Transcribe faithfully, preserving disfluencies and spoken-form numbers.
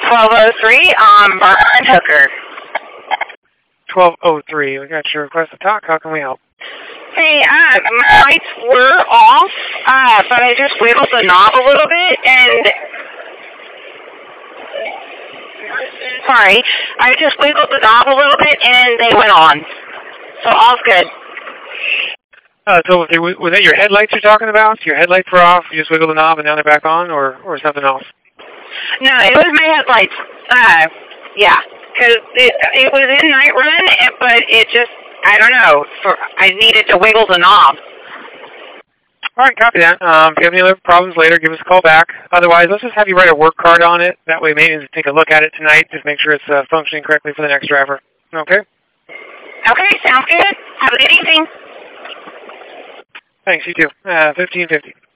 twelve oh three on Barton Hooker. twelve oh three. We got your request to talk. How can we help? Hey, uh, my lights were off, uh, but I just wiggled the knob a little bit, and... Sorry, I just wiggled the knob a little bit, and they went on. So all's good. Uh, so was that your headlights you're talking about? Your headlights were off, you just wiggled the knob, and now they're back on, or, or something else? No, it was my headlights. Uh, yeah, because it, it was in night run, but it just, I don't know, for, I needed to wiggle the knob. All right, copy that. Um, if you have any other problems later, give us a call back. Otherwise, let's just have you write a work card on it. That way, maybe take a look at it tonight. Just make sure it's uh, functioning correctly for the next driver. Okay? Okay, sounds good. Have a good evening. Thanks, you too. Uh, fifteen fifty.